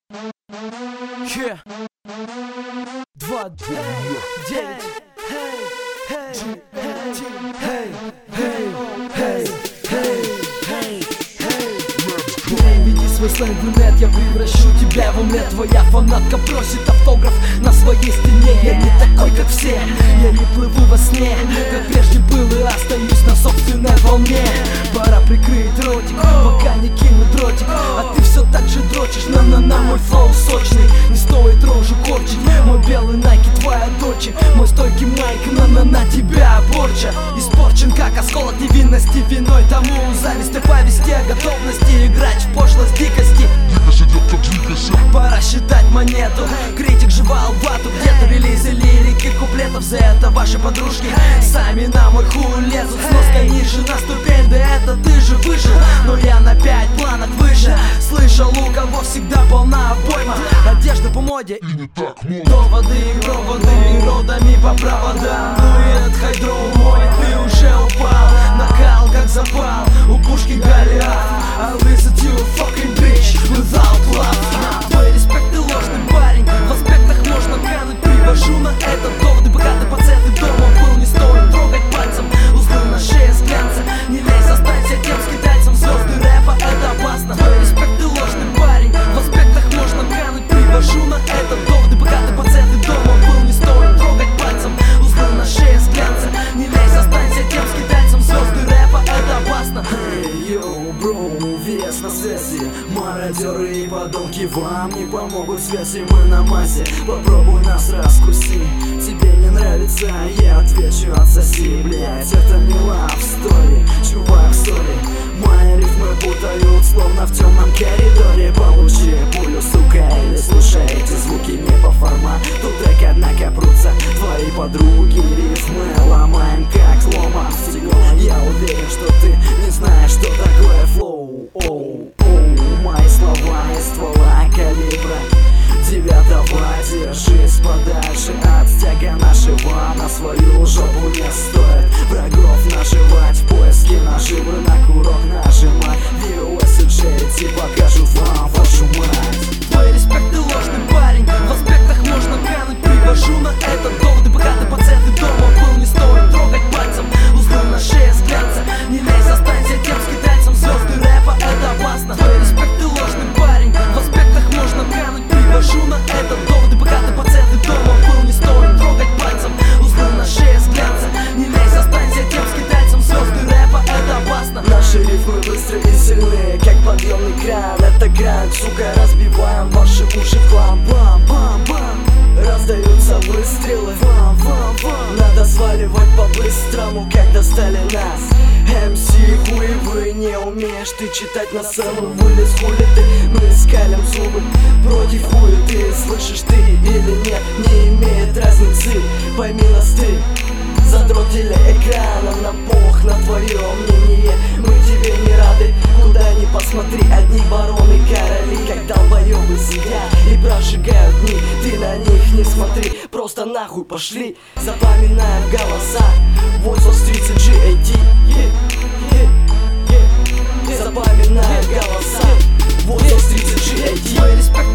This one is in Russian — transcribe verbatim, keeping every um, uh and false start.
Yeah. Два, девять. Переведи свой сленг в нет, я превращу тебя в омлет. Твоя фанатка просит автограф на своей стене. Я не такой, как все, я не плыву во сне, как прежде был и остаюсь на собственной волне. Пора прикрыть ротик, пока не кину дротик. А ты все так же дрочишь, на-на-на, мой флоу сочный. Не стоит рожу корчить, мой белый найки, твоя дочь. Мой стойкий майк, на-на-на, тебя порча. Испорчен, как осколок невинности, виной тому зависть о повести, о готовности играть в пошлость дикости. Пора считать монету, критик жевал вату. Где-то релизы лирики, куплетов, за это ваши подружки сами на мой хуй лезут. Сноска ниже на ступень, да это ты же выжил, но я на пять планок выше. Слышал, у кого всегда полна обойма, одежда по моде и не так много. Доводы и проводы, родами по проводам. Дует хайдру мой, ты уже упал. Накал как запал, у пушки Голиаф. I'll visit you fucking bitch without love. Твой респект и ложный парень, в аспектах можно кануть. Привожу на это доводы, пока ты пацеты дома был. Не стоит трогать пальцем узлы на шее с глянца. Не лезь, останься тем с китайцем. Звезды рэпа, это опасно. Твой респект и ложный парень, в аспектах можно кануть. Привожу на это доводы, пока ты пацеты дома был. Не стоит трогать пальцем узлы на шее с глянца. Не лезь, останься тем с китайцем. Звезды рэпа, это опасно. Hey, yo, bro, вес на связи. Мародеры и подонки вам не помогут связи, мы на массе. Попробуй нас раскуси, тебе не нравится, я отвечу отсоси. Блять, это не love story, чувак, сори. Мои рифмы путают, словно в темном коридоре. Получи пулю, сука, или слушай эти звуки не по формату трек, однако прутся твои подруги. Рифмы ломаем, как ломом стекло. Я уверен, что ты не знаешь, что такое флоу. Оу, оу, мои слова из ствола калибра девятого. Держись подальше от стяга нашего. На свою жопу не стоит врагов наживать. В поиске наживы на курок нажимать. ви эс и джей ти покажут вам вашу мать. Твой респект и ложный парень, в аспектах можно кануть. Привожу на это доводы, пока ты пацеты дома был. Не стоит трогать пальцем узлы на шее с глянца. Не лезь, останься тем с китайцем. Звезды рэпа, это опасно. Твой респект и ложный парень, в аспектах можно кануть. Привожу на это доводы, пока ты пацеты дома был. Не стоит трогать пальцем узлы на шее с глянца. Не лезь, останься тем с китайцем. Звезды рэпа, это опасно. Наши рифмы быстрые и сильные, как подъемный кран. Это грань, сука, разбиваем ваши уши в хлам. Бам-бам-бам, раздаются выстрелы. Бам-бам-бам, надо сваливать по-быстрому, как достали нас. эм си, хуй, вы не умеешь ты читать на сцену. Вылез хули ты, мы скалим зубы против хуя ты. Слышишь ты или нет, не имеет разницы. Пойми нас ты, задрот телеэкрана, на пох на твое мнение. Мы тебе не рады, куда ни посмотри. Одни бароны, короли, как долбоебы сидят и прожигают дни. Ты на них не смотри, просто нахуй пошли. Запоминаем голоса восемь тридцать джи эй ти. Запоминаем голоса восемь тридцать джи эй ти.